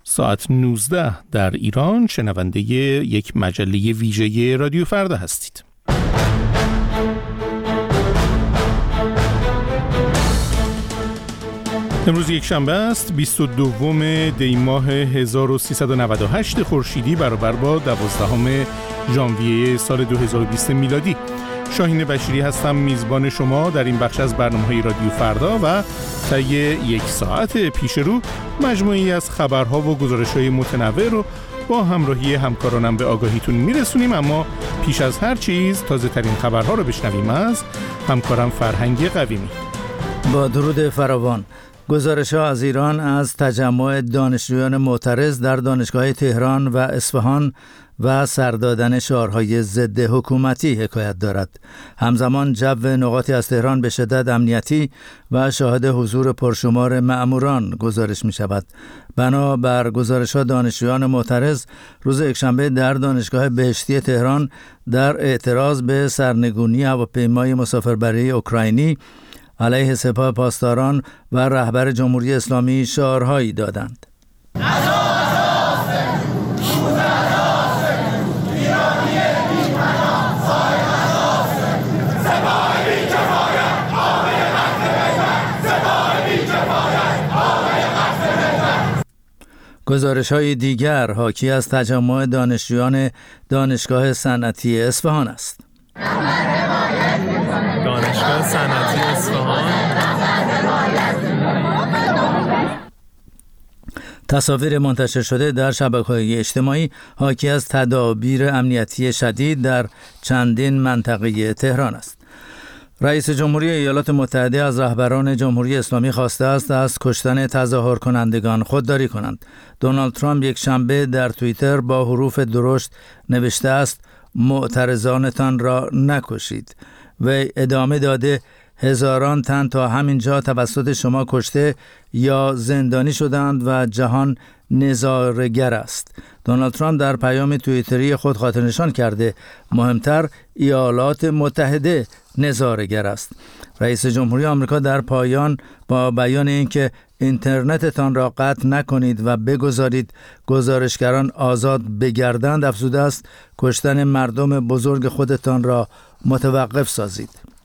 ساعت 19 در ایران شنونده یک مجله ویژه رادیو فردا هستید. امروز یک شنبه است، 22 دی ماه 1398 خورشیدی برابر با 12 ژانویه سال 2020 میلادی. شاهین بشیری هستم، میزبان شما در این بخش از برنامه‌های رادیو فردا و طی یک ساعت پیش رو مجموعی از خبرها و گزارش‌های متنوع رو با همراهی همکارانم به آگاهیتون میرسونیم. اما پیش از هر چیز تازه ترین خبرها رو بشنویم از همکارم فرهنگ قویمی. با درود فراوان. گزارش‌ها از ایران از تجمع دانشجویان معترض در دانشگاه تهران و اصفهان و سردادن شعارهای ضد حکومتی حکایت دارد. همزمان جو نقاطی از تهران به شدت امنیتی و شاهد حضور پرشمار مأموران گزارش می شود. بنابر گزارش‌ها دانشجویان معترض روز یکشنبه در دانشگاه بهشتی تهران در اعتراض به سرنگونی هواپیمای مسافربری اوکراینی علیه سپاه پاسداران و رهبر جمهوری اسلامی شعارهایی دادند. گزارش‌های دیگر حاکی از تجمع دانشجویان دانشگاه صنعتی اصفهان است. دانشگاه صنعتی اصفهان تصاویر منتشر شده در شبکه‌های اجتماعی حاکی از تدابیر امنیتی شدید در چندین منطقه تهران است. رئیس جمهوری ایالات متحده از رهبران جمهوری اسلامی خواسته است از کشتن تظاهر کنندگان خودداری کنند. دونالد ترامپ یک شنبه در توییتر با حروف درشت نوشته است معترضانتان را نکشید و ادامه داده هزاران تن تا همینجا توسط شما کشته یا زندانی شدند و جهان نظاره‌گر است. دونالد ترامپ در پیام توییتری خود خاطر نشان کرده مهمتر ایالات متحده نظاره‌گر است. رئیس جمهوری آمریکا در پایان با بیان اینکه اینترنتتان را قطع نکنید و بگذارید گزارشگران آزاد بگردند افزوده است کشتن مردم بزرگ خودتان را متوقف سازید.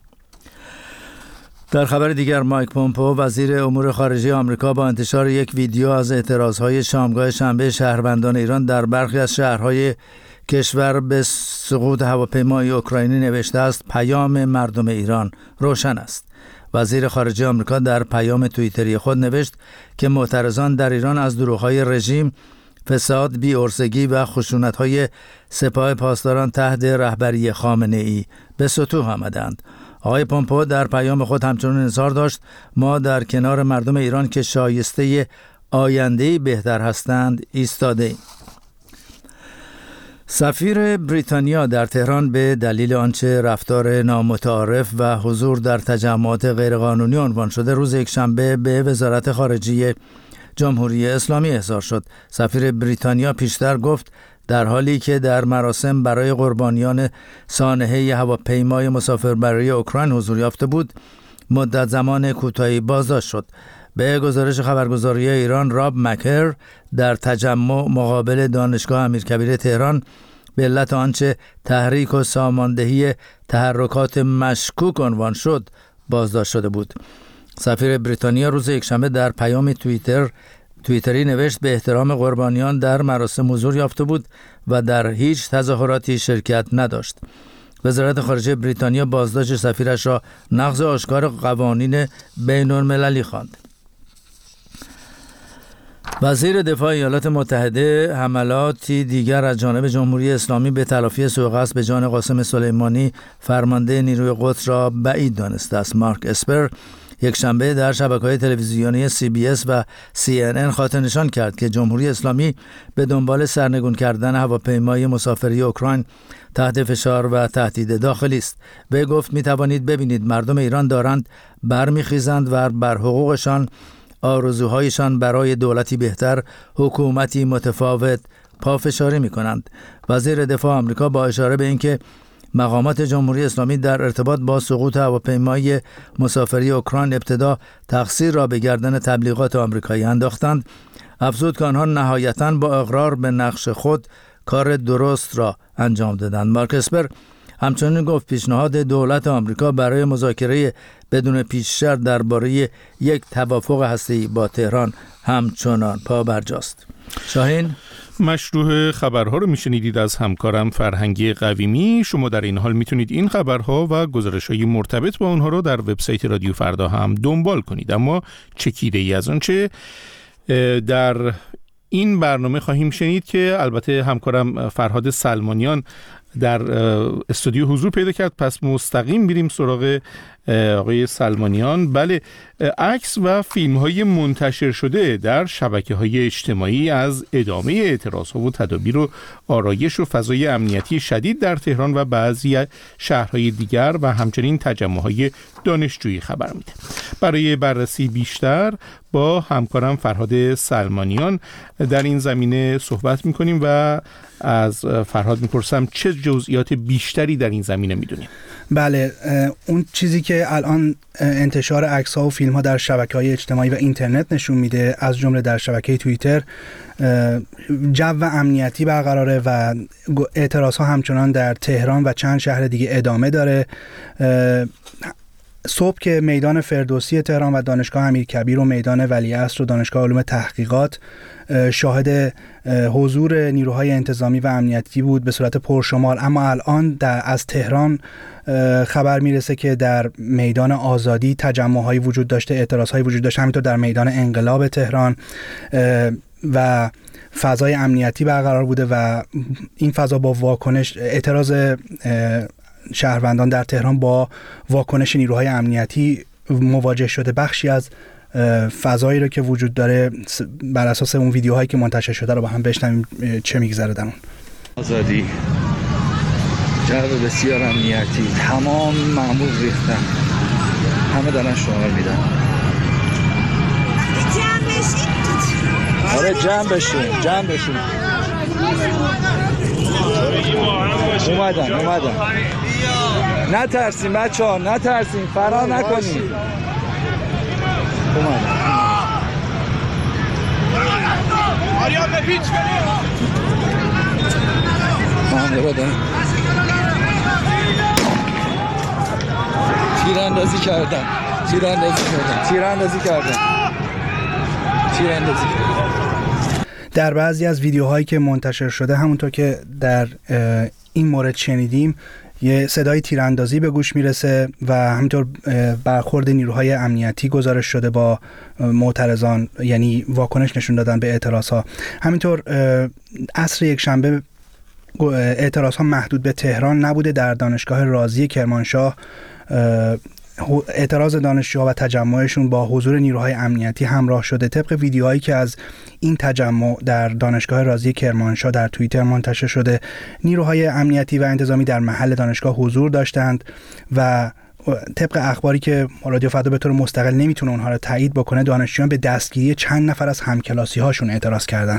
در خبر دیگر مایک پومپئو وزیر امور خارجه آمریکا با انتشار یک ویدیو از اعتراضهای شامگاه شنبه شهروندان ایران در برخی از شهرهای کشور به سقوط هواپیمای اوکراینی نوشته است پیام مردم ایران روشن است. وزیر خارجه آمریکا در پیام توییتری خود نوشت که معترضان در ایران از دروغ‌های رژیم، فساد، بی‌عرضگی و خشونت‌های سپاه پاسداران تحت رهبری خامنه‌ای به سطوح آمدند. آقای پومپئو در پیام خود همچنین اظهار داشت ما در کنار مردم ایران که شایسته آینده‌ای بهتر هستند ایستاده‌ایم. سفیر بریتانیا در تهران به دلیل آنچه رفتار نامتعارف و حضور در تجمعات غیرقانونی عنوان شده روز یکشنبه به وزارت خارجه جمهوری اسلامی احضار شد. سفیر بریتانیا پیشتر گفت در حالی که در مراسم برای قربانیان سانحه هواپیمای مسافربری اوکراین حضور یافته بود مدت زمان کوتاهی بازداشت شد. به گزارش خبرگزاری ایران راب مکر در تجمع مقابل دانشگاه امیرکبیر تهران به علت آنچه تحریک و ساماندهی تحرکات مشکوک عنوان شد بازداشت شده بود. سفیر بریتانیا روز یکشنبه در پیام توییتری نوشت به احترام قربانیان در مراسم حضور یافته بود و در هیچ تظاهراتی شرکت نداشت. وزارت خارجه بریتانیا بازداشت سفیرش را نقض آشکار قوانین بین المللی خواند. وزیر دفاع ایالات متحده حملاتی دیگر از جانب جمهوری اسلامی به تلافی سوءقصد به جان قاسم سلیمانی فرمانده نیروی قدس را بعید دانسته است. مارک اسپر یک شنبه در شبکه‌های تلویزیونی CBS و CNN خاطر نشان کرد که جمهوری اسلامی به دنبال سرنگون کردن هواپیمای مسافری اوکراین تحت فشار و تهدید داخلی است. وی گفت می توانید ببینید مردم ایران دارند برمیخیزند و بر حقوقشان، آرزوهایشان برای دولتی بهتر، حکومتی متفاوت پافشاری می کنند. وزیر دفاع آمریکا با اشاره به اینکه مقامات جمهوری اسلامی در ارتباط با سقوط هواپیمای مسافری اوکراین ابتدا تقصیر را به گردن تبلیغات آمریکایی انداختند، افزود که آنها نهایتاً با اقرار به نقش خود کار درست را انجام دادند. مارک اسپر همچنین گفت پیشنهاد دولت آمریکا برای مذاکره بدون پیش شرط درباره یک توافق هسته‌ای با تهران همچنان پابرجاست. شاهین، مشروع خبرها رو میشنیدید از همکارم فرهنگی قویمی. شما در این حال میتونید این خبرها و گزارش‌های مرتبط با اونها رو در وبسایت رادیو فردا هم دنبال کنید. اما چکیده ای از آنچه در این برنامه خواهیم شنید که البته همکارم فرهاد سلمانیان در استودیو حضور پیدا کرد، پس مستقیم میریم سراغ آقای سلمانیان. بله، عکس و فیلم های منتشر شده در شبکه های اجتماعی از ادامه اعتراض ها و تدابیر و آرایش و فضای امنیتی شدید در تهران و بعضی شهرهای دیگر و همچنین تجمع های دانشجویی خبر میده. برای بررسی بیشتر با همکارم فرهاد سلمانیان در این زمینه صحبت میکنیم و از فرهاد میپرسم چه جزئیات بیشتری در این زمینه میدونیم. بله، اون چیزی که الان انتشار عکس‌ها و فیلم‌ها در شبکه‌های اجتماعی و اینترنت نشون میده، از جمله در شبکه توییتر، جو امنیتی برقراره و اعتراض‌ها همچنان در تهران و چند شهر دیگه ادامه داره. صبح که میدان فردوسی تهران و دانشگاه امیرکبیر و میدان ولیعصر و دانشگاه علوم تحقیقات شاهد حضور نیروهای انتظامی و امنیتی بود به صورت پرشمار، اما الان از تهران خبر میرسه که در میدان آزادی تجمع‌هایی وجود داشته، اعتراض‌هایی وجود داشته، همینطور در میدان انقلاب تهران و فضای امنیتی برقرار بوده و این فضا با واکنش اعتراض شهروندان در تهران با واکنش نیروهای امنیتی مواجه شده. بخشی از فضایی رو که وجود داره بر اساس اون ویدیوهایی که منتشر شده رو با هم بشنویم چه میگذره در اون. آزادی، جو بسیار امنیتی، تمام مأمور ریختن، همه دارن شعار میدن. آره جمع بشین. اومدن. نترسین بچه‌ها، نترسین، فرار نکنین. اومدن. آریان به پیچ بریم. تیراندازی کردن. در بعضی از ویدیوهایی که منتشر شده، همونطور که در این مورد شنیدیم، یه صدای تیراندازی به گوش میرسه و همینطور برخورد نیروهای امنیتی گزارش شده با معترضان، یعنی واکنش نشون دادن به اعتراضها. همینطور عصر یکشنبه اعتراضها محدود به تهران نبوده. در دانشگاه رازی کرمانشاه اعتراض دانشجوها و تجمعشون با حضور نیروهای امنیتی همراه شده. طبق ویدیوهایی که از این تجمع در دانشگاه رازی کرمانشاه در توییتر منتشر شده، نیروهای امنیتی و انتظامی در محل دانشگاه حضور داشتند و طبق اخباری که رادیو فردا به طور مستقل نمیتونه اونها رو تایید بکنه، دانشجویان به دستگیری چند نفر از همکلاسی هاشون اعتراض کردند.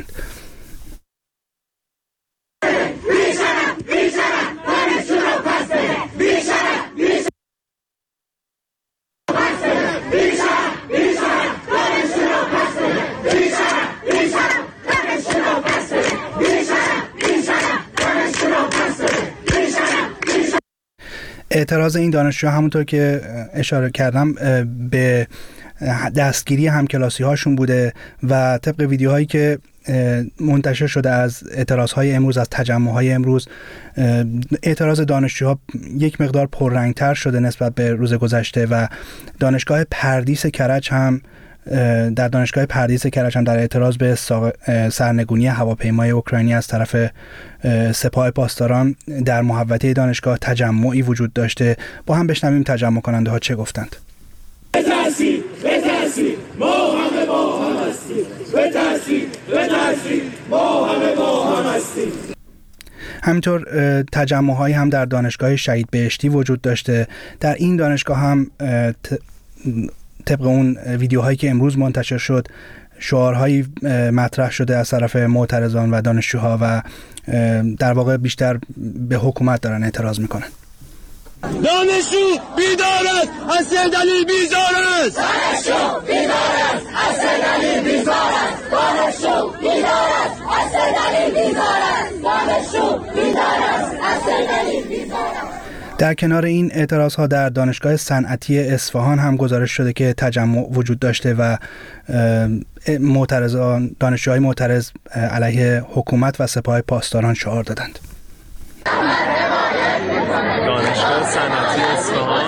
اعتراض این دانشجو همونطور که اشاره کردم به دستگیری همکلاسی هاشون بوده و طبق ویدیوهایی که منتشر شده از اعتراضهای امروز، از تجمعهای امروز، اعتراض دانشجوها یک مقدار پررنگتر شده نسبت به روز گذشته و دانشگاه پردیس کرج هم در اعتراض به سرنگونی هواپیمای اوکراینی از طرف سپاه پاسداران در محوطه دانشگاه تجمعی وجود داشته. با هم بشنویم تجمع کننده ها چه گفتند. بترسید ما همه با هم هستیم. بترسید ما همه با هم هستیم. همینطور تجمع‌هایی هم در دانشگاه شهید بهشتی وجود داشته. در این دانشگاه هم طبق اون ویدیوهایی که امروز منتشر شد شعارهایی مطرح شده از طرف معترضان و دانشجوها و در واقع بیشتر به حکومت دارن اعتراض میکنن. دانشجو بیدار است، حسین علی بیزار است. دانشجو بیدار است، حسین علی بیزار است. دانشجو بیدار است، حسین علی بیزار است. دانشجو بیدار است، حسین علی بیزار است. در کنار این اعتراضها در دانشگاه صنعتی اصفهان هم گزارش شده که تجمع وجود داشته و دانشجوهای معترض علیه حکومت و سپاه پاسداران شعار دادند. دانشگاه صنعتی اصفهان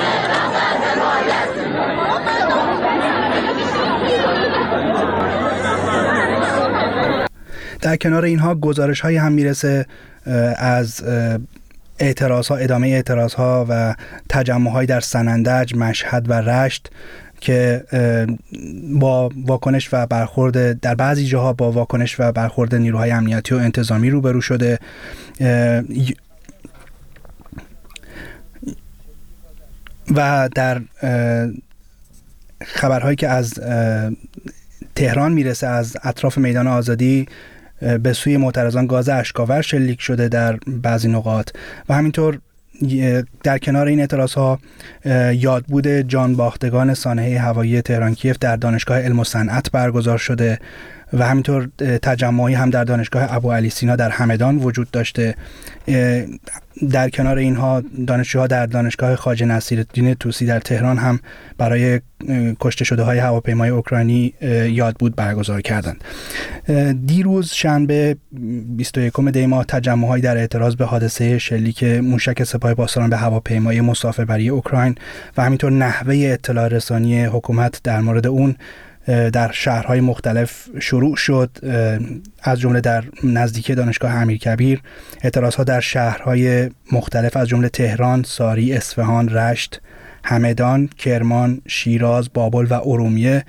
در کنار اینها گزارش های هم میرسه از ادامه اعتراضها و تجمع‌های در سنندج، مشهد و رشت که با واکنش و برخورد در بعضی جاها با واکنش و برخورد نیروهای امنیتی و انتظامی روبرو شده. و در خبرهایی که از تهران میرسه از اطراف میدان آزادی به سوی معترضان گاز اشک‌آور شلیک شده در بعضی نقاط و همینطور در کنار این اعتراضها یادبود جانباختگان سانحه هوایی تهران کیف در دانشگاه علم و صنعت برگزار شده و همینطور تجمعی هم در دانشگاه ابوعلی سینا در همدان وجود داشته. در کنار اینها دانشجوها در دانشگاه خواجه نصیرالدین طوسی در تهران هم برای کشته شده های هواپیمای اوکراینی یادبود برگزار کردند. دیروز شنبه 21 دی ماه تجمع‌هایی در اعتراض به حادثه شلیک موشک سپاه پاسداران به هواپیمای مسافربری اوکراین و همینطور نحوه اطلاع رسانی حکومت در مورد اون در شهرهای مختلف شروع شد، از جمله در نزدیکی دانشگاه امیرکبیر. اعتراضها در شهرهای مختلف از جمله تهران، ساری، اصفهان، رشت، همدان، کرمان، شیراز، بابل و ارومیه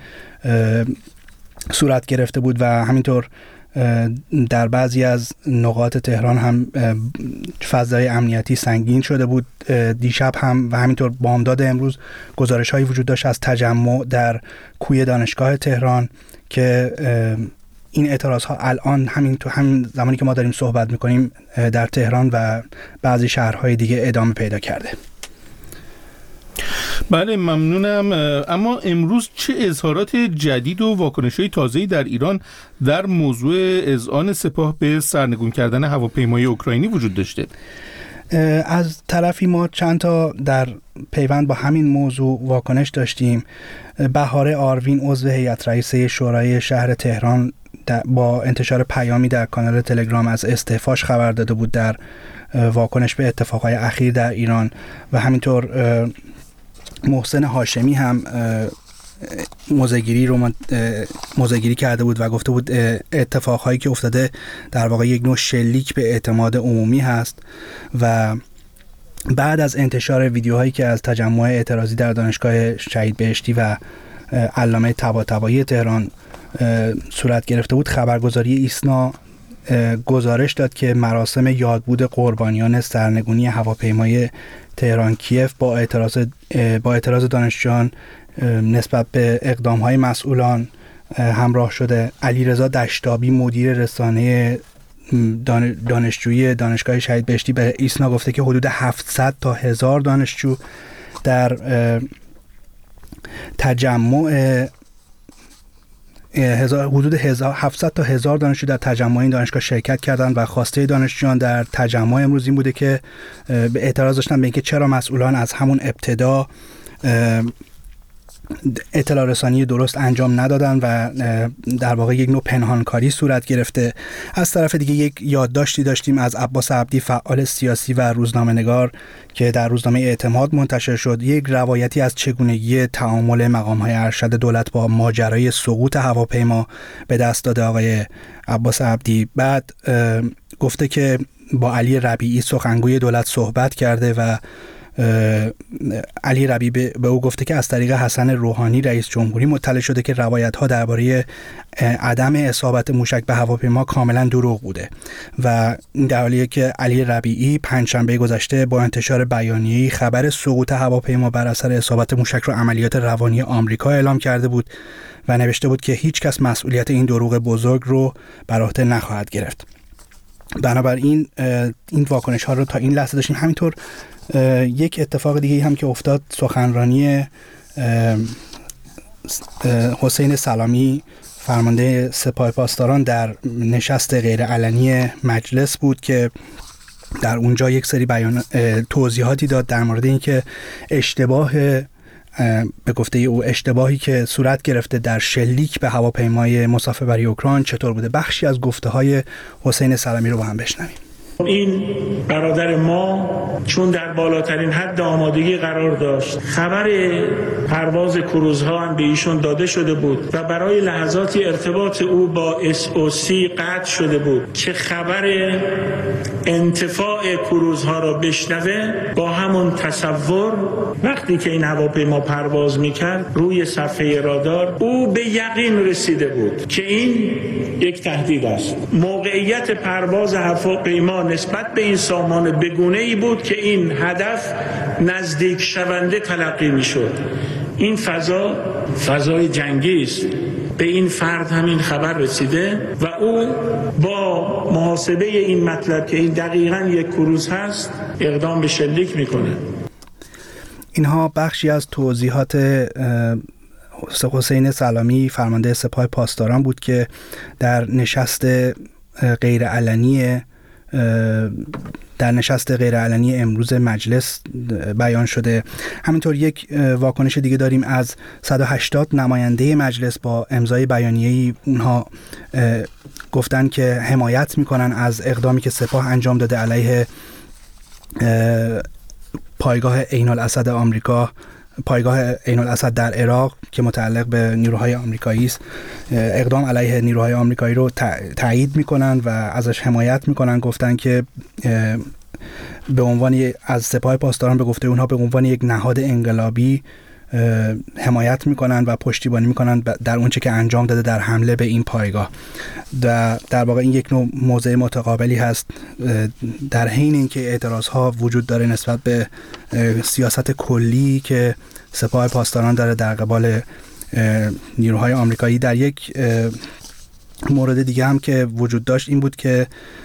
صورت گرفته بود و همینطور در بعضی از نقاط تهران هم فضای امنیتی سنگین شده بود. دیشب هم و همینطور بامداد امروز گزارش‌هایی وجود داشت از تجمع در کوی دانشگاه تهران که این اعتراض‌ها الان همین زمانی که ما داریم صحبت می‌کنیم در تهران و بعضی شهرهای دیگه ادامه پیدا کرده. بله ممنونم. اما امروز چه اظهارات جدید و واکنش‌های تازه‌ای در ایران در موضوع اذعان سپاه به سرنگون کردن هواپیمای اوکراینی وجود داشته؟ از طرفی ما چند تا در پیوند با همین موضوع واکنش داشتیم. بهاره آروین عضو هیئت رئیسه شورای شهر تهران با انتشار پیامی در کانال تلگرام از استعفاش خبر داده بود در واکنش به اتفاقهای اخیر در ایران و همینطور محسن هاشمی هم موضع‌گیری کرده بود و گفته بود اتفاقهایی که افتاده در واقع یک نوع شلیک به اعتماد عمومی هست. و بعد از انتشار ویدیوهایی که از تجمع اعتراضی در دانشگاه شهید بهشتی و علامه طباطبایی تهران صورت گرفته بود، خبرگزاری ایسنا گزارش داد که مراسم یادبود قربانیان سرنگونی هواپیمای تهران کیف با اعتراض دانشجویان نسبت به اقدام‌های مسئولان همراه شده. علیرضا دشتابی مدیر رسانه دانشجویی دانشگاه شهید بهشتی به ایسنا گفته که حدود 700 تا 1000 دانشجو در تجمع حدود 700 تا 1000 دانشجو در تجمع این دانشگاه شرکت کردند و خواسته دانشجویان در تجمع امروز این بوده که به اعتراض داشتن به اینکه چرا مسئولان از همون ابتدا اطلاع رسانی درست انجام ندادن و در واقع یک نوع پنهانکاری صورت گرفته. از طرف دیگه یک یادداشتی داشتیم از عباس عبدی فعال سیاسی و روزنامه‌نگار که در روزنامه اعتماد منتشر شد، یک روایتی از چگونگی تعامل مقام‌های ارشد دولت با ماجرای سقوط هواپیما به دست داده آقای عباس عبدی. بعد گفته که با علی ربیعی سخنگوی دولت صحبت کرده و علی ربیعی به او گفته که از طریق حسن روحانی رئیس جمهوری مطلع شده که روایت‌ها درباره عدم اصابت موشک به هواپیما کاملا دروغ بوده و در حالیه که علی ربیعی پنجشنبه گذشته با انتشار بیانیه‌ای خبر سقوط هواپیما بر اثر اصابت موشک را عملیات روانی آمریکا اعلام کرده بود و نوشته بود که هیچ کس مسئولیت این دروغ بزرگ رو بر عهده نخواهد گرفت. بنابراین این واکنش ها رو تا این لحظه داشتیم. همینطور یک اتفاق دیگه هم که افتاد، سخنرانی حسین سلامی فرمانده سپاه پاسداران در نشست غیرعلنی مجلس بود که در اونجا یک سری توضیحاتی داد در مورد اینکه به گفته او اشتباهی که صورت گرفته در شلیک به هواپیمای مسافربری اوکراین چطور بوده. بخشی از گفته‌های حسین سلامی رو با هم بشنویم. این برادر ما چون در بالاترین حد آمادگی قرار داشت، خبر پرواز کروزها هم به ایشون داده شده بود و برای لحظاتی ارتباط او با SOC قطع شده بود که خبر انتفاع کروزها را بشنوه. با همون تصور وقتی که این هواپیما پرواز میکرد روی صفحه رادار او به یقین رسیده بود که این یک تهدید است. موقعیت پرواز هواپیما نسبت به این سامان بگونه‌ای بود که این هدف نزدیک شونده تلقی میشد. این فضای جنگی است. به این فرد همین خبر رسیده و او با محاسبه این مطلب که این دقیقاً یک کروز هست اقدام به شلیک میکنه. اینها بخشی از توضیحات حسین سلامی فرمانده سپاه پاسداران بود که در نشست غیرعلنی امروز مجلس بیان شده. همینطور یک واکنش دیگه داریم از 180 نماینده مجلس با امضای بیانیه‌ای. اونها گفتن که حمایت میکنن از اقدامی که سپاه انجام داده علیه پایگاه عین الاسد آمریکا، پایگاه عین الاسد در عراق که متعلق به نیروهای آمریکایی است. اقدام علیه نیروهای آمریکایی رو تایید میکنن و ازش حمایت میکنن. گفتن که به عنوان از سپاه پاسداران به گفته اونها به عنوان یک نهاد انقلابی حمایت میکنن و پشتیبانی میکنن در اونچه که انجام داده در حمله به این پایگاه. در واقع این یک نوع موضع متقابلی هست در حین اینکه اعتراضها وجود داره نسبت به سیاست کلی که سپاه پاسداران داره در قبال نیروهای آمریکایی. در یک مورد دیگه هم که وجود داشت این بود که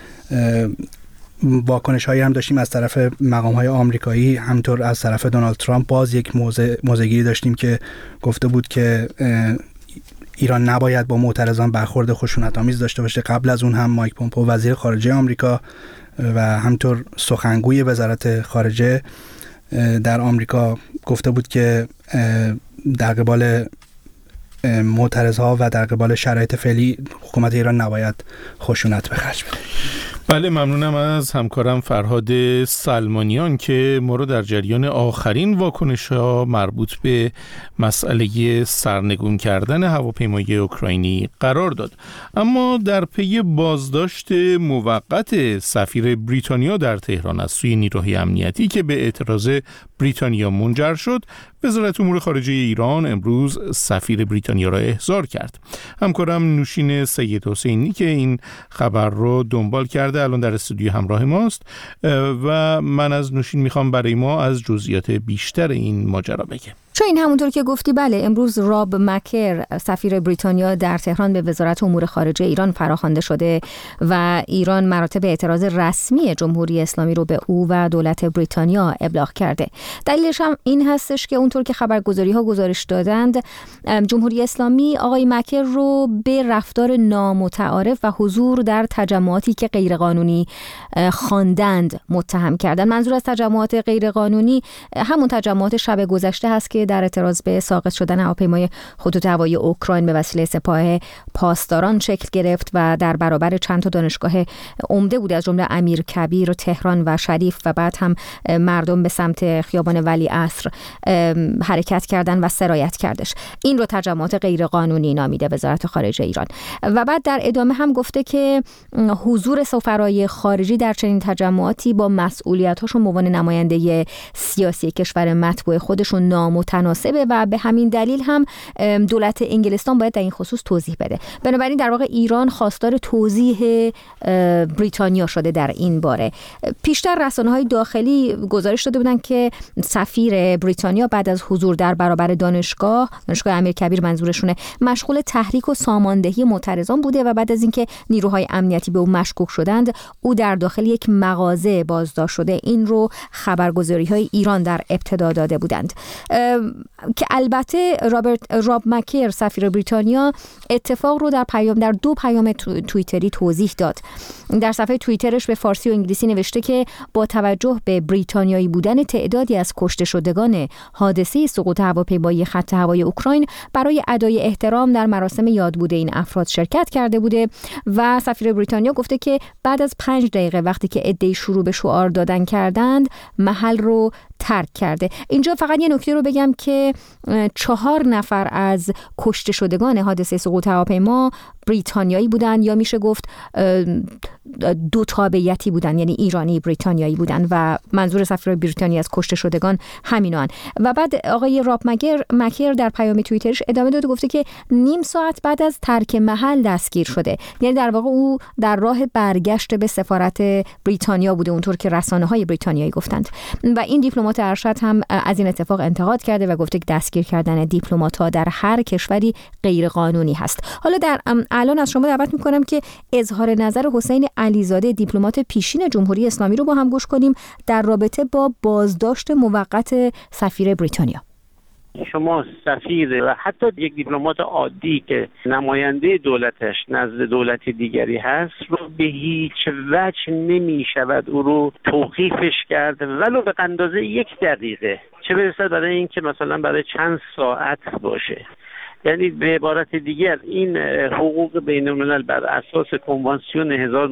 واکنش هایی هم داشتیم از طرف مقام های آمریکایی، همینطور از طرف دونالد ترامپ. باز یک موضع‌گیری داشتیم که گفته بود که ایران نباید با معترضان برخورد خشونت‌آمیز داشته باشه. قبل از اون هم مایک پومپئو وزیر خارجه آمریکا و همینطور سخنگوی وزارت خارجه در آمریکا گفته بود که در قبال معترضها و در قبال شرایط فعلی حکومت ایران نباید خشونت به خرج بده. بله، ممنونم از همکارم فرهاد سلمانیان که ما رو در جریان آخرین واکنش‌ها مربوط به مسئله سرنگون کردن هواپیمای اوکراینی قرار داد. اما در پی بازداشت موقت سفیر بریتانیا در تهران از سوی نیروهای امنیتی که به اعتراض بریتانیا منجر شد، وزارت امور خارجه ایران امروز سفیر بریتانیا را احضار کرد. همکارم نوشین سید حسینی که این خبر رو دنبال کرده الان در استودیو همراه ماست و من از نوشین میخوام برای ما از جزئیات بیشتر این ماجرا بگه. چون این همونطور که گفتی بله، امروز راب مکر سفیر بریتانیا در تهران به وزارت امور خارجه ایران فراخوانده شده و ایران مراتب اعتراض رسمی جمهوری اسلامی رو به او و دولت بریتانیا ابلاغ کرده. دلیلش هم این هستش که اونطور که خبرگزاری‌ها گزارش دادند، جمهوری اسلامی آقای مکر رو به رفتار نامتعارف و حضور در تجمعاتی که غیرقانونی خواندند متهم کردند. منظور از تجمعات غیرقانونی همون تجمعات شب گذشته هست که در اعتراض به ساقط شدن هواپیمای خطوط هوایی اوکراین به وسیله سپاه پاسداران شکل گرفت و در برابر چند تا دانشگاه عمده بود، از جمله امیرکبیر، تهران و شریف، و بعد هم مردم به سمت خیابان ولیعصر حرکت کردن و سرایت کردش. این رو تجمعات غیرقانونی نامیده وزارت خارجه ایران. و بعد در ادامه هم گفته که حضور سفرای خارجی در چنین تجمعاتی با مسئولیت‌هاشون به عنوان نماینده سیاسی کشور مطبوع خودشون نامتعارف نامتناسبه و به همین دلیل هم دولت انگلستان باید در این خصوص توضیح بده. بنابراین در واقع ایران خواستار توضیح بریتانیا شده در این باره. پیشتر رسانه‌های داخلی گزارش داده بودند که سفیر بریتانیا بعد از حضور در برابر دانشگاه امیرکبیر منظورشونه، مشغول تحریک و ساماندهی معترضان بوده و بعد از اینکه نیروهای امنیتی به او مشکوک شدند، او در داخل یک مغازه بازداشت شده. این رو خبرگزاری‌های ایران در ابتدا داده بودند که البته راب مکر سفیر بریتانیا اتفاق رو در 2 پیام توییتری توضیح داد. در صفحه توییترش به فارسی و انگلیسی نوشته که با توجه به بریتانیایی بودن تعدادی از کشته شدگان حادثه سقوط هواپیمایی خط هوایی اوکراین، برای ادای احترام در مراسم یادبود این افراد شرکت کرده بوده و سفیر بریتانیا گفته که بعد از 5 دقیقه وقتی که عده‌ای شروع به شعار دادن کردند، محل رو ترک کرده. اینجا فقط یه نکته رو بگم که 4 نفر از کشته شدگان حادثه سقوط هواپیما بریتانیایی بودن، یا میشه گفت 2 تابعیتی بودن، یعنی ایرانی بریتانیایی بودن و منظور سفیر بریتانیا از کشته شدگان همینان. و بعد آقای راب مکر در پیام توییترش ادامه داده، گفته که نیم ساعت بعد از ترک محل دستگیر شده، یعنی در واقع او در راه برگشت به سفارت بریتانیا بوده، اونطور که رسانه‌های بریتانیایی گفتند. و این دیپلمات ارشد هم از این اتفاق انتقاد کرده و گفته که دستگیر کردن دیپلمات‌ها در هر کشوری غیر قانونی هست. حالا الان از شما دعوت می‌کنم که اظهار نظر حسین علیزاده، دیپلمات پیشین جمهوری اسلامی رو با هم گوش کنیم در رابطه با بازداشت موقت سفیر بریتانیا. شما سفیر و حتی یک دیپلمات عادی که نماینده دولتش نزد دولت دیگری هست رو به هیچ وجه نمی شود او رو توقیفش کرد ولو به اندازه 1 دقیقه، چه برسد برای این که مثلا برای چند ساعت باشه. یعنی به عبارت دیگر این حقوق بین الملل بر اساس کنوانسیون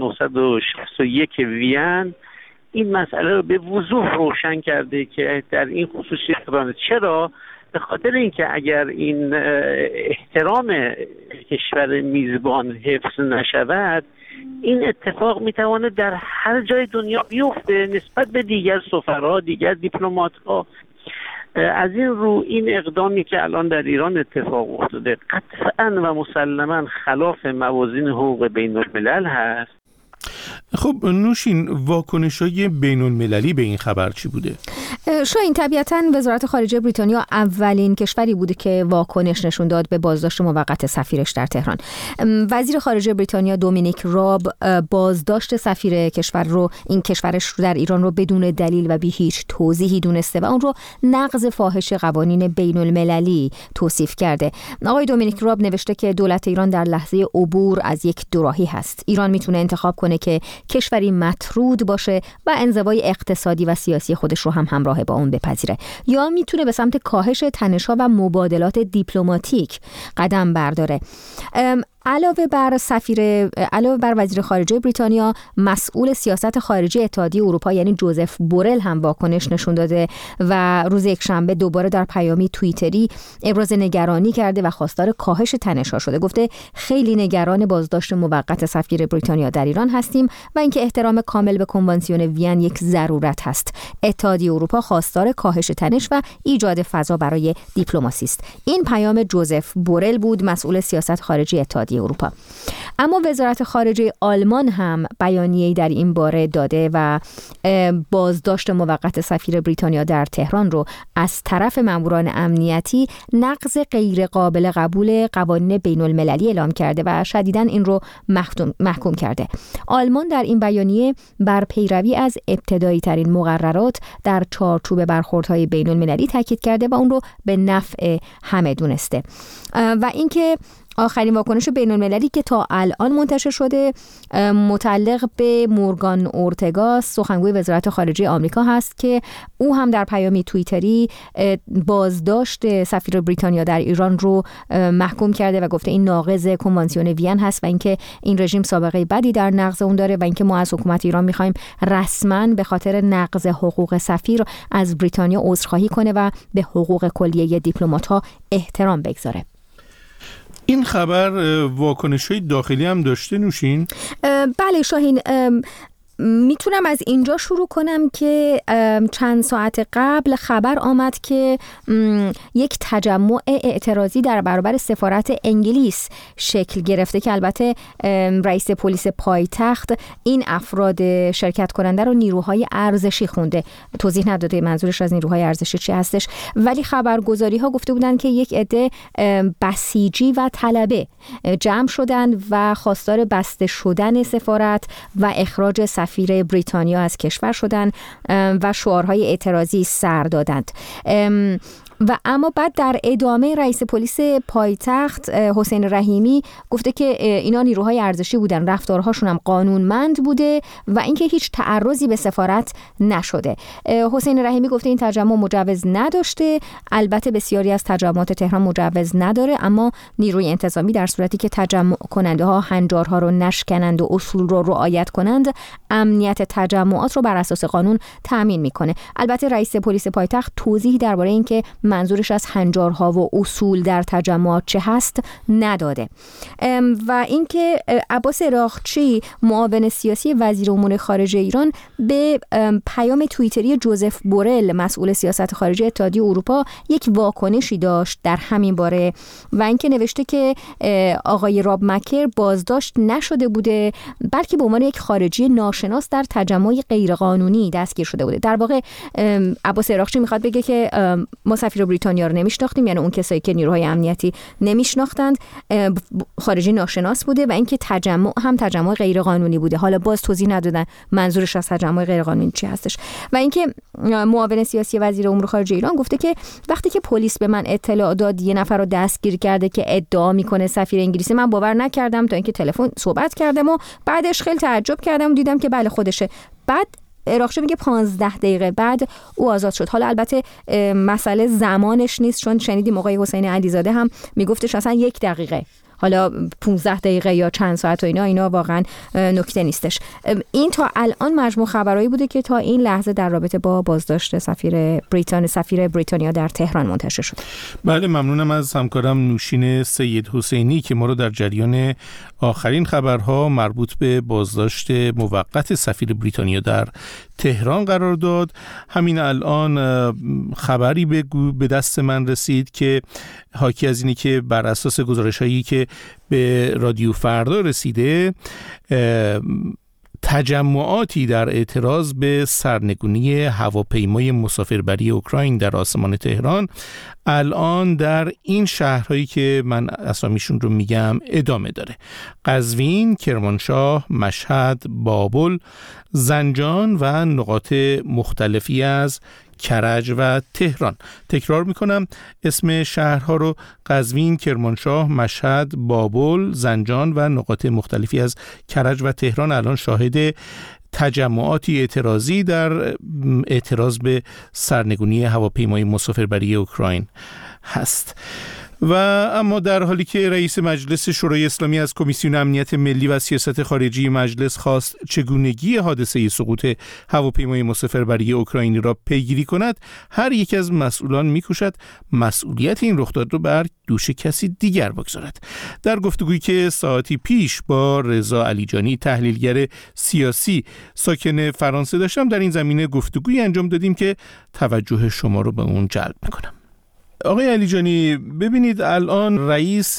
1961 وین این مسئله رو به وضوح روشن کرده که در این خصوص اقدام. چرا؟ به خاطر اینکه اگر این احترام کشور میزبان حفظ نشود، این اتفاق میتونه در هر جای دنیا بیفته نسبت به دیگر سفرا، دیگر دیپلمات‌ها. از این رو این اقدامی که الان در ایران اتفاق افتاده قطعاً و مسلماً خلاف موازین حقوق بین الملل هست. خب نوشین، واکنش‌های بین‌المللی به این خبر چی بوده؟ شاید طبیعتاً وزارت خارجه بریتانیا اولین کشوری بوده که واکنش نشون داد به بازداشت موقت سفیرش در تهران. وزیر خارجه بریتانیا دومینیک راب بازداشت سفیر این کشورش رو در ایران رو بدون دلیل و بی هیچ توضیحی دونسته و اون رو نقض فاحش قوانین بین‌المللی توصیف کرده. آقای دومینیک راب نوشته که دولت ایران در لحظه عبور از یک دوراهی هست. ایران میتونه انتخاب کنه که کشوری مطرود باشه و انزوای اقتصادی و سیاسی خودش رو هم همراه با اون بپذیره، یا میتونه به سمت کاهش تنش‌ها و مبادلات دیپلماتیک قدم برداره. علاوه بر وزیر خارجه بریتانیا، مسئول سیاست خارجی اتحادیه اروپا یعنی جوزف بورل هم واکنش نشون داده و روز یکشنبه دوباره در پیامی توییتری ابراز نگرانی کرده و خواستار کاهش تنش‌ها شده. گفته خیلی نگران بازداشت موقت سفیر بریتانیا در ایران هستیم و اینکه احترام کامل به کنوانسیون وین یک ضرورت هست. اتحادیه اروپا خواستار کاهش تنش و ایجاد فضا برای دیپلماسی است. این پیام جوزف بورل بود، مسئول سیاست خارجی اتحادیه اروپا. اما وزارت خارجه آلمان هم بیانیه‌ای در این باره داده و بازداشت موقت سفیر بریتانیا در تهران رو از طرف ماموران امنیتی نقض غیر قابل قبول قوانین بین المللی اعلام کرده و شدیداً این رو محکوم کرده. آلمان در این بیانیه بر پیروی از ابتدایی ترین مقررات در چارچوب برخوردهای بین المللی تاکید کرده و اون رو به نفع همه دونسته. و اینکه آخرین واکنش بین‌المللی که تا الان منتشر شده متعلق به مورگان اورتگا، سخنگوی وزارت خارجه آمریکا هست که او هم در پیامی توییتری بازداشت سفیر بریتانیا در ایران رو محکوم کرده و گفته این ناقض کنوانسیون وین هست و اینکه این رژیم سابقه بدی در نقض اون داره و اینکه ما از حکومت ایران می‌خوایم رسما به خاطر نقض حقوق سفیر از بریتانیا عذرخواهی کنه و به حقوق کلیه دیپلمات‌ها احترام بگذاره. این خبر واکنش‌های داخلی هم داشته نوشین؟ بله شاهین، میتونم از اینجا شروع کنم که چند ساعت قبل خبر آمد که یک تجمع اعتراضی در برابر سفارت انگلیس شکل گرفته که البته رئیس پلیس پایتخت این افراد شرکت کننده رو نیروهای ارزشی خونده. توضیح نداده منظورش از نیروهای ارزشی چی هستش، ولی خبرگزاری ها گفته بودن که یک عده بسیجی و طلبه جمع شدن و خواستار بسته شدن سفارت و اخراج سفیر بریتانیا از کشور شدند و شعارهای اعتراضی سر دادند. و اما بعد در ادامه رئیس پلیس پایتخت حسین رحیمی گفته که اینا نیروهای ارزشی بودن، رفتارهاشون هم قانونمند بوده و اینکه هیچ تعرضی به سفارت نشده. حسین رحیمی گفته این تجمع مجوز نداشته. البته بسیاری از تجمعات تهران مجوز نداره، اما نیروی انتظامی در صورتی که تجمع کننده ها هنجارها رو نشکنند و اصول رو رعایت کنند، امنیت تجمعات رو بر اساس قانون تامین میکنه. البته رئیس پلیس پایتخت توضیح درباره اینکه منظورش از هنجارها و اصول در تجمعات چه هست نداده. و اینکه عباس عراقچی معاون سیاسی وزیر امور خارجه ایران به پیام توییتری جوزف بورل مسئول سیاست خارجی اتحادیه اروپا یک واکنشی داشت در همین باره و اینکه نوشته که آقای راب مکر بازداشت نشده بوده، بلکه به عنوان یک خارجی ناشناس در تجمع غیرقانونی دستگیر شده بوده. در واقع عباس عراقچی میخواد بگه که ما سفیر بریتانیا رو نمیشناختیم، یعنی اون کسایی که نیروهای امنیتی نمیشناختند، خارجی ناشناس بوده و اینکه تجمع هم تجمع غیر قانونی بوده. حالا باز توضیح ندادن منظورش از تجمع غیر قانونی چی هستش. و اینکه معاون سیاسی وزیر امور خارجه ایران گفته که وقتی که پلیس به من اطلاع داد یه نفر رو دستگیر کرده که ادعا میکنه سفیر انگلیسی، من باور نکردم تا اینکه تلفن صحبت کردم و بعدش خیلی تعجب کردم و دیدم که بله خودشه. بعد عراقچی میگه 15 دقیقه بعد او آزاد شد. حالا البته مسئله زمانش نیست، چون شنیدیم آقای حسین علیزاده هم میگفتش اصلا 1 دقیقه، حالا 15 دقیقه یا چند ساعت و اینا واقعا نکته نیستش. این تا الان مجموع خبرایی بوده که تا این لحظه در رابطه با بازداشت سفیر بریتانیا در تهران منتشر شد. بله، ممنونم از همکارم نوشین سید حسینی که ما رو در جریان آخرین خبرها مربوط به بازداشت موقت سفیر بریتانیا در تهران قرار داد. همین الان خبری به دست من رسید که حاکی از اینه که بر اساس گزارش‌هایی که به رادیو فردا رسیده، تجمعاتی در اعتراض به سرنگونی هواپیمای مسافربری اوکراین در آسمان تهران الان در این شهرهایی که من اسامیشون رو میگم ادامه داره: قزوین، کرمانشاه، مشهد، بابل، زنجان و نقاط مختلفی از کرج و تهران. تکرار میکنم اسم شهرها رو: قزوین، کرمانشاه، مشهد، بابل، زنجان و نقاط مختلفی از کرج و تهران الان شاهد تجمعاتی اعتراضی در اعتراض به سرنگونی هواپیمای مسافربری اوکراین هست. و اما در حالی که رئیس مجلس شورای اسلامی از کمیسیون امنیت ملی و سیاست خارجی مجلس خواست چگونگی حادثه سقوط هواپیمای مسافربری اوکراینی را پیگیری کند، هر یک از مسئولان می‌کوشد مسئولیت این رخداد را بر دوش کسی دیگر بگذارد. در گفتگویی که ساعتی پیش با رضا علیجانی تحلیلگر سیاسی ساکن فرانسه داشتم، در این زمینه گفتگویی انجام دادیم که توجه شما رو به اون جلب می‌کنم. آقای علیجانی، ببینید الان رئیس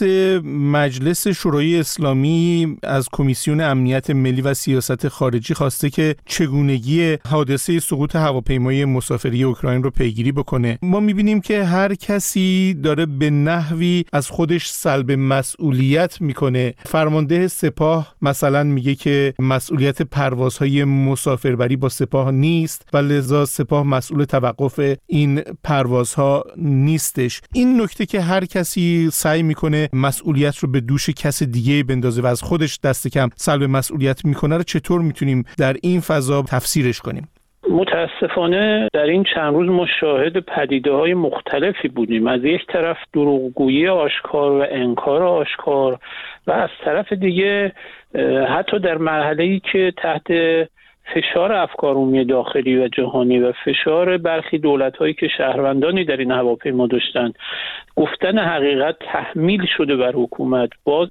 مجلس شورای اسلامی از کمیسیون امنیت ملی و سیاست خارجی خواسته که چگونگی حادثه سقوط هواپیمای مسافری اوکراین رو پیگیری بکنه. ما میبینیم که هر کسی داره به نحوی از خودش سلب مسئولیت میکنه. فرمانده سپاه مثلا میگه که مسئولیت پروازهای مسافربری با سپاه نیست و لذا سپاه مسئول توقف این پروازها نیست. این نکته که هر کسی سعی میکنه مسئولیت رو به دوش کس دیگه بندازه و از خودش دست کم سلب مسئولیت میکنه رو چطور میتونیم در این فضا تفسیرش کنیم؟ متاسفانه در این چند روز ما شاهد پدیده‌های مختلفی بودیم. از یک طرف دروغگویی آشکار و انکار آشکار و از طرف دیگه حتی در مرحله‌ای که تحت فشار افکار عمومی داخلی و جهانی و فشار برخی دولت‌هایی که شهروندانی در این هواپیما داشتن، گفتن حقیقت تحمیل شده بر حکومت.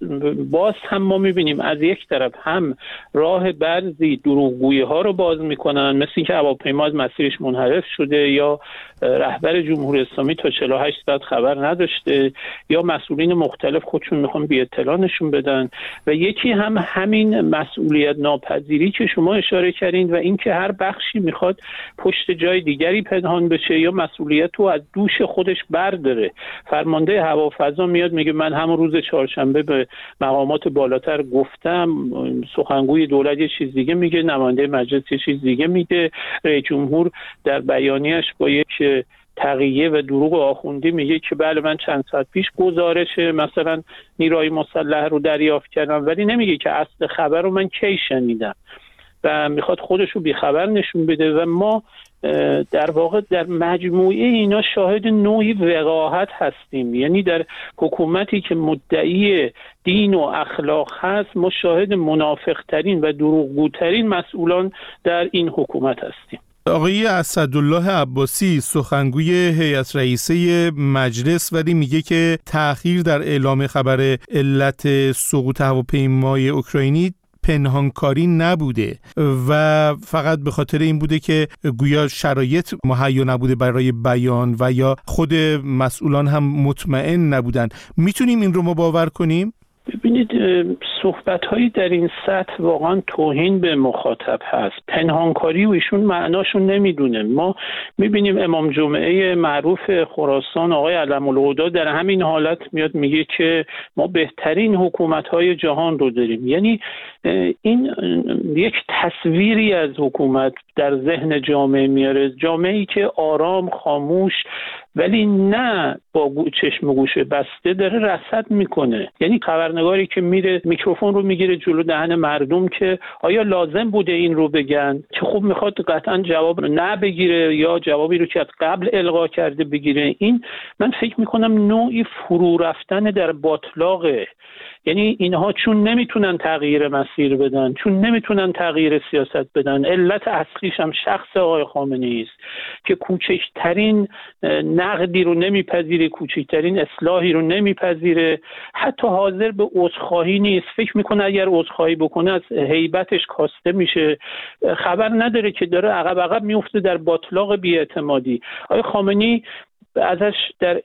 باز هم ما می‌بینیم از یک طرف هم راه بعضی دروغگویی‌ها رو باز می‌کنن، مثل اینکه هواپیما از مسیرش منحرف شده یا رهبر جمهوری اسلامی تا 48 ساعت خبر نداشته یا مسئولین مختلف خودشون میخوان بی اطلاع نشون بدن، و یکی هم همین مسئولیت ناپذیری که شما اشاره کردین و اینکه هر بخشی میخواد پشت جای دیگری پنهان بشه یا مسئولیت رو از دوش خودش برداره. فرمانده هوافضا میاد میگه من همون روز چهارشنبه به مقامات بالاتر گفتم، سخنگوی دولت یه چیز دیگه میگه، نماینده مجلس یه چیز دیگه میگه، رئیس جمهور در بیانیه‌اش با یک تقیه و دروغ آخوندی میگه که بله من چند ساعت پیش گزارش مثلا نیروهای مسلح رو دریافت کردم، ولی نمیگه که اصل خبر رو من کی شنیدم و میخواد خودش رو بیخبر نشون بده. و ما در واقع در مجموعه اینا شاهد نوعی وقاحت هستیم، یعنی در حکومتی که مدعی دین و اخلاق هست ما شاهد منافق‌ترین و دروغگوترین مسئولان در این حکومت هستیم. آقای اسدالله عباسی سخنگوی هیئت رئیسه مجلس ولی میگه که تأخیر در اعلام خبر علت سقوط هواپیمای اوکراینی پنهانکاری نبوده و فقط به خاطر این بوده که گویا شرایط مهیا نبوده برای بیان و یا خود مسئولان هم مطمئن نبودن. میتونیم این رو ما باور کنیم؟ ببینید صحبت‌هایی در این سطح واقعا توهین به مخاطب هست. پنهانکاری و ایشون معناشون نمیدونه. ما میبینیم امام جمعه معروف خراسان آقای علم‌الهدی در همین حالت میاد میگه که ما بهترین حکومت‌های جهان رو داریم. یعنی این یک تصویری از حکومت در ذهن جامعه میاره، جامعه‌ای که آرام، خاموش، ولی نه با چشم و گوش بسته داره رصد میکنه. یعنی خبرنگاری که میره میکروفون رو میگیره جلو دهن مردم که آیا لازم بوده این رو بگن، که خب میخواد قطعا جواب نه بگیره یا جوابی رو که از قبل القا کرده بگیره. این من فکر میکنم نوعی فرو رفتن در باطلاقه. یعنی اینها چون نمیتونن تغییر مسیر بدن، چون نمیتونن تغییر سیاست بدن، علت اصلیش هم شخص آقای خامنه‌ای است که کوچکترین نقدی رو نمیپذیره، کوچکترین اصلاحی رو نمیپذیره، حتی حاضر به عذرخواهی نیست. فکر میکنه اگر عذرخواهی بکنه از هیبتش کاسته میشه، خبر نداره که داره عقب میفته در باطلاق بی‌اعتمادی. آقای خامنه‌ای ازش در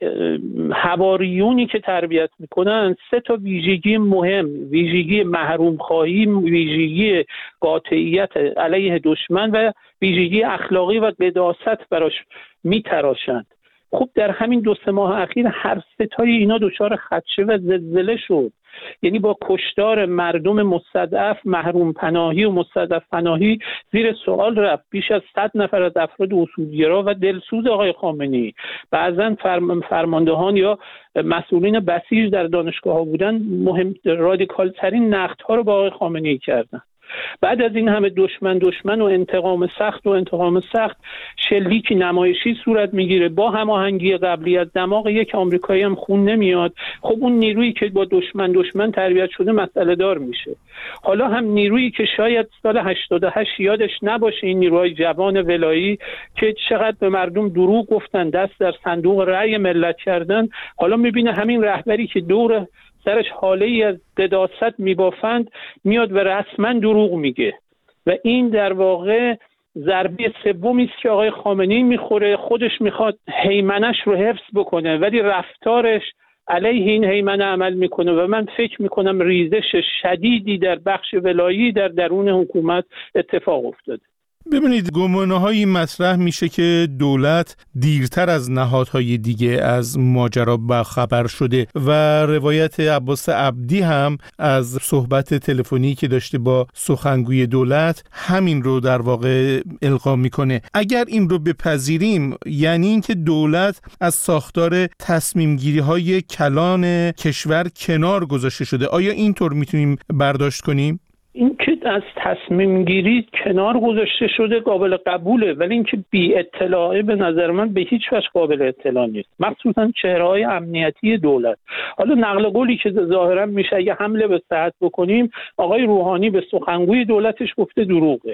حواریونی که تربیت میکنن 3 تا ویژگی مهم، ویژگی محروم خواهی، ویژگی قاطعیت علیه دشمن و ویژگی اخلاقی و قداست براش میتراشند. خب در همین 2-3 ماه اخیر هر 3 تای اینا دچار خدشه و زلزله شد. یعنی با کشتار مردم مستضعف، محروم پناهی و مستضعف پناهی زیر سوال رفت بیش از 100 نفر از افراد اصولگرا و دلسوز آقای خامنه‌ای. بعضا فرماندهان یا مسئولین بسیج در دانشگاه‌ها بودن مهم رادیکال ترین نقدها رو با آقای خامنه‌ای کردن. بعد از این همه دشمن و انتقام سخت شلیکی نمایشی صورت میگیره با هماهنگی قبلی از دماغ یک آمریکایی هم خون نمیاد. خب اون نیرویی که با دشمن تربیت شده مسئله دار میشه. حالا هم نیرویی که شاید سال 88 یادش نباشه، این نیروهای جوان ولایی که چقدر به مردم دروغ گفتن، دست در صندوق رأی ملت کردن، حالا میبینه همین رهبری که دور سرش حاله ای از قداست میبافند میاد و رسما دروغ میگه. و این در واقع ضربه سومی است که آقای خامنه‌ای میخوره. خودش میخواد هیمنش رو حفظ بکنه ولی رفتارش علیه این هیمنه عمل میکنه و من فکر میکنم ریزش شدیدی در بخش ولایی در درون حکومت اتفاق افتاده. ببینید گمانه‌هایی مطرح میشه که دولت دیرتر از نهادهای دیگه از ماجرا باخبر شده و روایت عباس عبدی هم از صحبت تلفنی که داشته با سخنگوی دولت همین رو در واقع القا میکنه. اگر این رو بپذیریم یعنی اینکه دولت از ساختار تصمیم گیری های کلان کشور کنار گذاشته شده. آیا اینطور میتونیم برداشت کنیم؟ این که از تصمیم گیری کنار گذاشته شده قابل قبوله، ولی این که بی اطلاعه به نظر من به هیچ وجه قابل اطلاع نیست، مخصوصا چهره‌های امنیتی دولت. حالا نقل قولی که ظاهرا میشه اگه حمله به صحت بکنیم، آقای روحانی به سخنگوی دولتش گفته دروغه.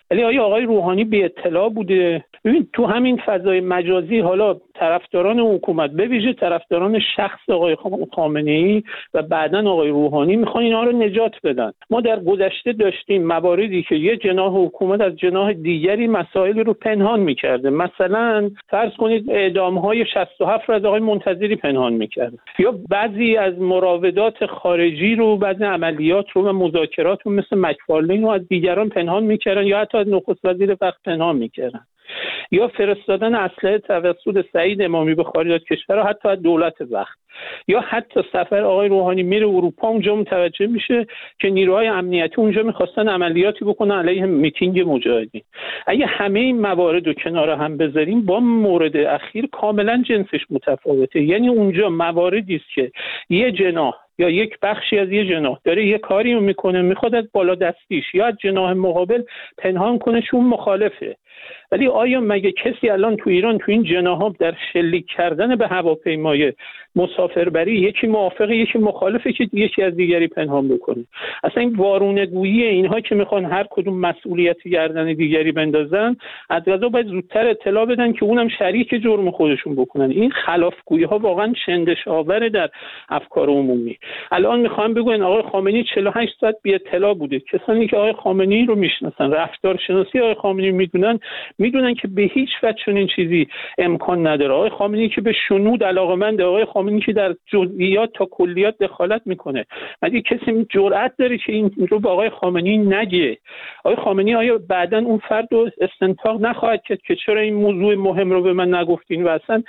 ولی آیا آقای روحانی بی اطلاع بوده؟ ببین تو همین فضای مجازی حالا طرفداران حکومت به ویژه طرفداران شخص آقای خامنه‌ای و بعداً آقای روحانی میخوان اینا رو نجات بدن. ما در گذشته داشتیم مواردی که یه جناح حکومت از جناح دیگری مسائل رو پنهان میکرده. مثلا فرض کنید اعدام‌های 67 رو از آقای منتظری پنهان میکرده، یا بعضی از مراودات خارجی رو، بعضی عملیات رو و مذاکرات رو مثل مکفارلین رو از دیگران پنهان میکردن یا حتی از نخست وزیر وقت پنهان میکردن، یا فرستادن اسلحه توسط سعید امامی به خارج از کشور حتی از دولت وقت، یا حتی سفر آقای روحانی میره اروپا، اونجا متوجه میشه که نیروهای امنیتی اونجا میخواستن عملیاتی بکنن علیه میتینگ مجاهدین. اگه همه این موارد رو کنار هم بذاریم با مورد اخیر کاملا جنسش متفاوته. یعنی اونجا مواردی است که یه جناح یا یک بخشی از یه جناح داره یه کاری رو میکنه، میخواد از بالا دستیش یا از جناح مقابل پنهان کنه چون مخالفه. ولی آیا مگه کسی الان تو ایران تو این جناح‌ها در شلیک کردن به هواپیمای مسافربری یکی موافقه یکی مخالفه که یکی از دیگری پنهان بکنه؟ اصلا این وارونه‌گویی اینها که میخوان هر کدوم مسئولیتی گردن دیگری بندازن، از قضا باید زودتر اطلاع بدن که اونم شریک جرم خودشون بکنن. این خلافگویی‌ها واقعا چندش‌آور در افکار عمومی. الان میخوام بگن آقای خامنه‌ای 48 ساعت بی اطلاع بوده. کسانی که آقای خامنه‌ای رو میشناسن، رفتارشناسی آقای خامنه‌ای میدونن که به هیچ وجه چنین چیزی امکان نداره. آقای خامنه‌ای که به شنود علاقه‌مند، آقای خامنه‌ای که در جزئیات تا کلیات دخالت میکنه، مگه کسی جرأت داره که این رو به آقای خامنه‌ای نگه؟ آقای خامنه‌ای آیا بعداً اون فرد رو استنتاق نخواهد کرد که چرا این موضوع مهم رو به من نگفتین و اصلا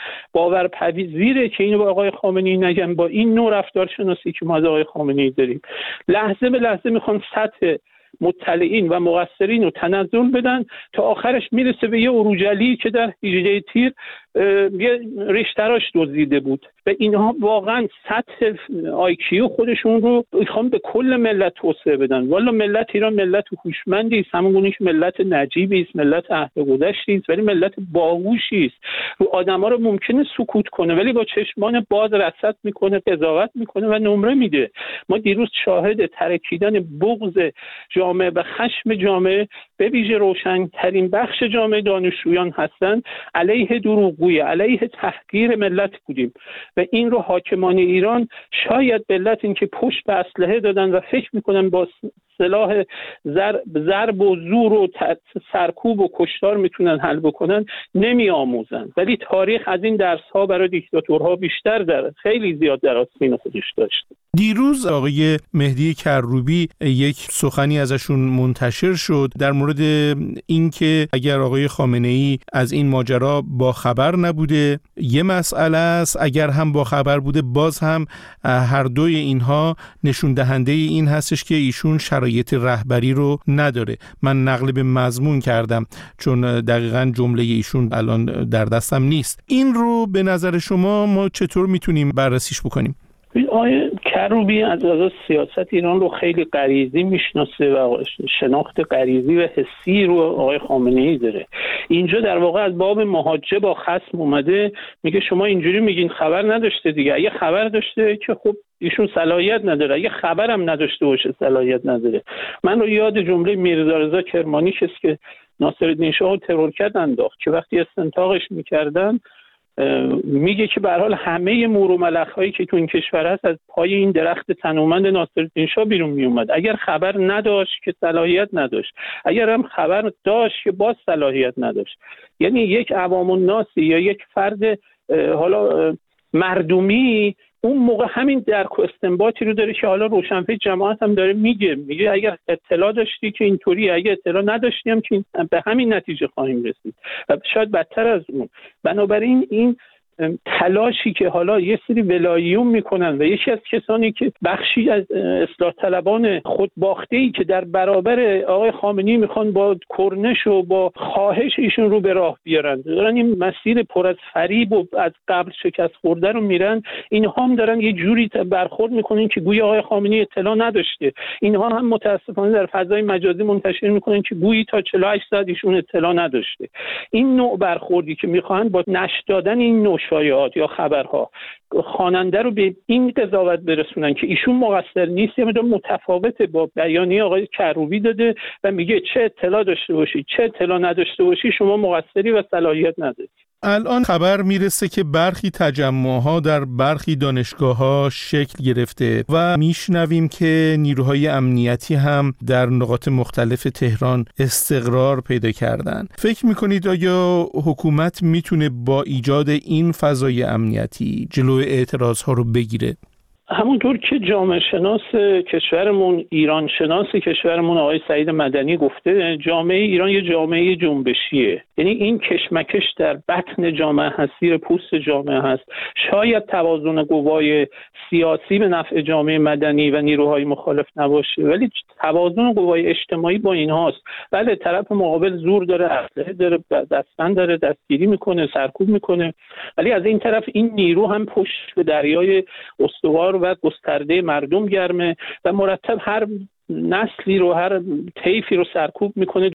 باورپذیره که اینو به آقای خامنه‌ای نگم؟ با این نوع رفتارشناسی که ما از آقای خامنه‌ای داریم، لحظه به لحظه میخوان سطح مطلعین و مقصرین رو تنزل بدن تا آخرش میرسه به یه عروجلی که در 18 تیر یه ریشتراش دزدیده بود. و اینها واقعا سطح آیکیو خودشون رو میخوان به کل ملت توسعه بدن. والا ملت ایران ملت هوشمندی است، همونگونه که ملت نجیبی است، ملت عهد گذشتی است، ولی ملت باهوشی است. رو آدما رو ممکنه سکوت کنه ولی با چشمان باز رصد میکنه، قضاوت میکنه و نمره میده. ما دیروز شاهد ترکیدن بغض جامعه و خشم جامعه به ویژه روشن‌ترین بخش جامعه دانشجویان هستند علیه دروغگویی، علیه تحقیر ملت بودیم. و این رو حاکمان ایران شاید به علت اینکه پشت به اسلحه دادن و فکر میکنن با سلاح ضرب و زور و سرکوب و کشتار میتونن حل بکنن نمی آموزن. ولی تاریخ از این درس ها برای دیکتاتورها بیشتر خیلی زیاد در آستین خودش داشت. دیروز آقای مهدی کروبی یک سخنی ازشون منتشر شد در مورد اینکه اگر آقای خامنه‌ای از این ماجرا با خبر نبوده یه مسئله است، اگر هم با خبر بوده باز هم هر دوی اینها نشون دهنده این هستش که ایشون شرایط رهبری رو نداره. من نقل به مضمون کردم چون دقیقاً جمله ایشون الان در دستم نیست. این رو به نظر شما ما چطور میتونیم بررسیش بکنیم؟ آقای کروبی از سیاست ایران رو خیلی غریزی میشناسه و شناخت غریزی و حسی رو آقای خامنه‌ای داره. اینجا در واقع از باب محاجه با خصم اومده، میگه شما اینجوری میگین خبر نداشته دیگه. اگه خبر داشته که خب ایشون صلاحیت نداره، اگه خبرم نداشته باشه صلاحیت نداره. من رو یاد جمله میرزا رضا کرمانی که ناصرالدین شاه رو ترور کرد انداخت که وقتی استنتاقش میکردن میگه که به هر حال همه مور و ملخ هایی که تو این کشور هست از پای این درخت تنومند ناصرالدین شاه بیرون می اومد. اگر خبر نداشت که صلاحیت نداشت، اگر هم خبر داشت که باز صلاحیت نداشت. یعنی یک عوام الناسی یا یک فرد حالا مردمی اون موقع همین درک و استنباطی رو داره که حالا روشنفکر جماعت هم داره میگه اگر اطلاع داشتی که اینطوری، اگر اطلاع نداشتی هم که به همین نتیجه خواهیم رسید و شاید بدتر از اون. بنابراین این تلاشی که حالا یه سری ولاییون میکنن و یکی از کسانی که بخشی از اصلاح طلبان خودباخته‌ای که در برابر آقای خامنه‌ای میخوان با کرنش و با خواهش ایشون رو به راه بیارن، دارن این مسیر پر از فریب و از قبل شکست خورده رو میرن. اینها هم دارن یه جوری برخورد میکنن که گویا آقای خامنه‌ای اطلاع نداشته. اینها هم متاسفانه در فضای مجازی منتشر میکنن که گویی تا 48 ساعت ایشون اطلاع نداشته. این نوع برخوردی که میخوان با نشر دادن این نوع شایعات یا خبرها خواننده رو به این قضاوت برسونن که ایشون مقصر نیست، یه مقدار متفاوته با بیانیه آقای کروبی داده و میگه چه اطلاع داشته باشی چه اطلاع نداشته باشی شما مقصری و صلاحیت نداری. الان خبر میرسه که برخی تجمعها در برخی دانشگاه‌ها شکل گرفته و میشنویم که نیروهای امنیتی هم در نقاط مختلف تهران استقرار پیدا کردن. فکر میکنید آیا حکومت میتونه با ایجاد این فضای امنیتی جلوی اعتراضها رو بگیره؟ همونطور که جامعه شناس کشورمون، ایران شناس کشورمون آقای سعید مدنی گفته، جامعه ایران یه جامعه جنبشیه. یعنی این کشمکش در بطن جامعه هست، زیر پوست جامعه هست. شاید توازن قوای سیاسی به نفع جامعه مدنی و نیروهای مخالف نباشه، ولی توازن قوای اجتماعی با اینهاست. بله طرف مقابل زور داره، اسلحه داره، دستبند داره، دستگیری میکنه، سرکوب میکنه، ولی از این طرف این نیرو هم پشت به دریای استوار و گسترده مردم گرمه و مرتب هر نسلی رو، هر طیفی رو سرکوب میکنه